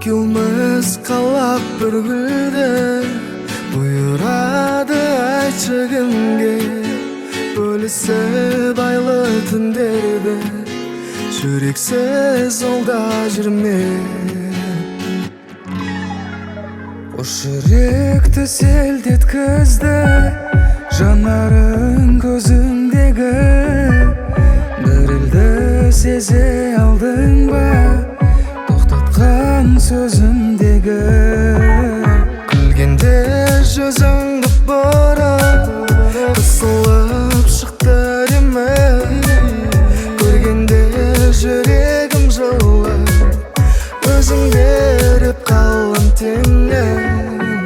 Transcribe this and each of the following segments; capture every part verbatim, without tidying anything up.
Ekimiz kalap bir gülde buyurады айтшы кімге бөлісіп айлы түндерді жүрексіз жолда жүрме қош жүректі селтеткізді жанарың көзіңдегі дірілді сезе алдың ба тоқтатқан сөзімдегі күлгенде жүзіңді бұрып қысылып шықты деме көргенде жүрегім жылы өзің беріп қалған теңнен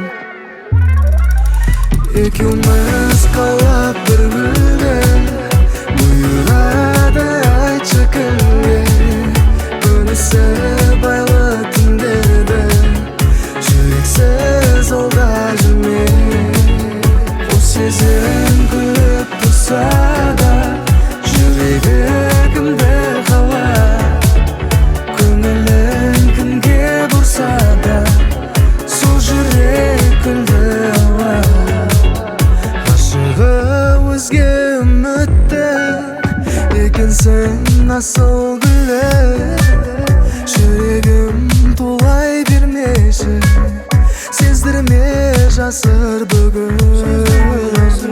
екеуміз қалап бір гүлде бұйырады айтшы кімге бөлісіп айлы түндерді жүрексіз жолда жүрме қос сезім күліп тұрса да жүрегі кімді қалап көңілін кімге бұрса да сол жүрек күлді алап ғашығы өзге үмітті екенсің асыл гүлі жүрегім тулай бермеші сездірме жасыр бүгін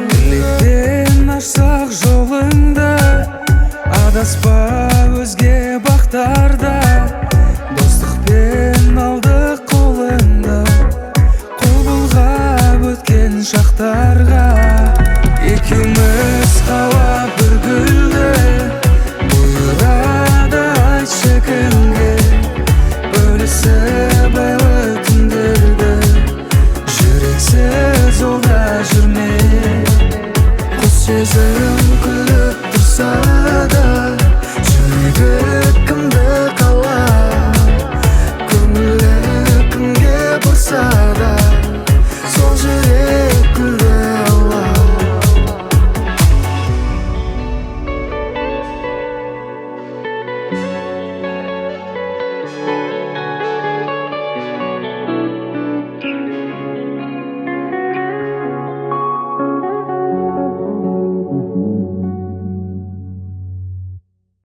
неліктен ашсақ жолыңды адаспа өзге